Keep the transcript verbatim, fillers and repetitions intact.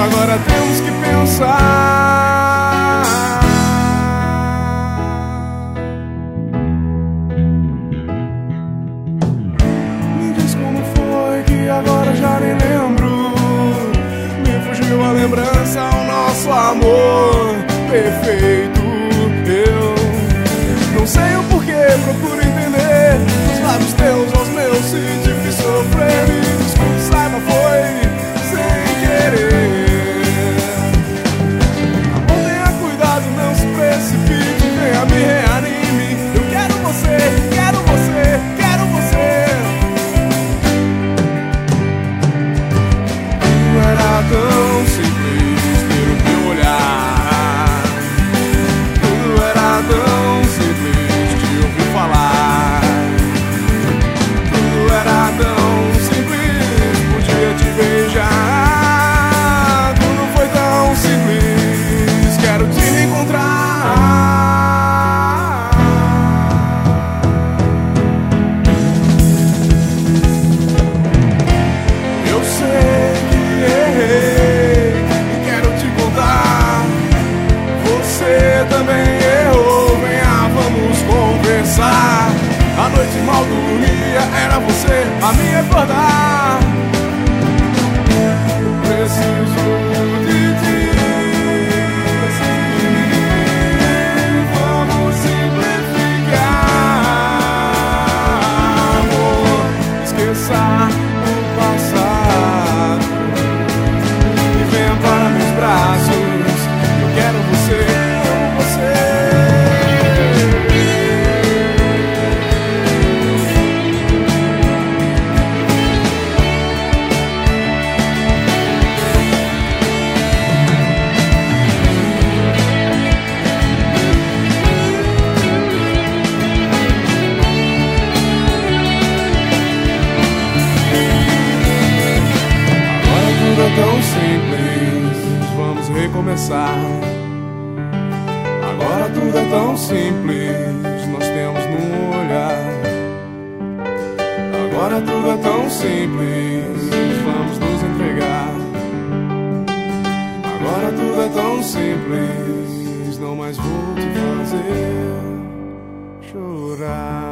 agora temos que pensar. Me diz como foi que agora já nem lembro. Me fugiu a lembrança ao nosso amor perfeito. Eu não sei o porquê, procuro entender. Dos lábios teus aos meus, se te fiz sofrer, me desculpe, saiba, foi sem querer. Amor, tenha cuidado, não se precipite, venha me reanime. Eu quero você, quero você, quero você. Não era tão simples ter o teu olhar. Tudo era tão simples te ouvir falar. Tudo era tão simples, podia te beijar. Tudo foi tão simples, quero te encontrar. Eu sei que errei e quero te contar. Você também errou, venha, vamos conversar. A noite mal dormia, era você a me acordar. Eu preciso de ti, preciso de mim. Vamos simplificar, amor. Esqueça o passado e venha para meus braços. Eu quero você, amo você. Tão simples, vamos recomeçar. Agora tudo é tão simples, nós temos no olhar. Agora tudo é tão simples, vamos nos entregar. Agora tudo é tão simples, não mais vou te fazer chorar.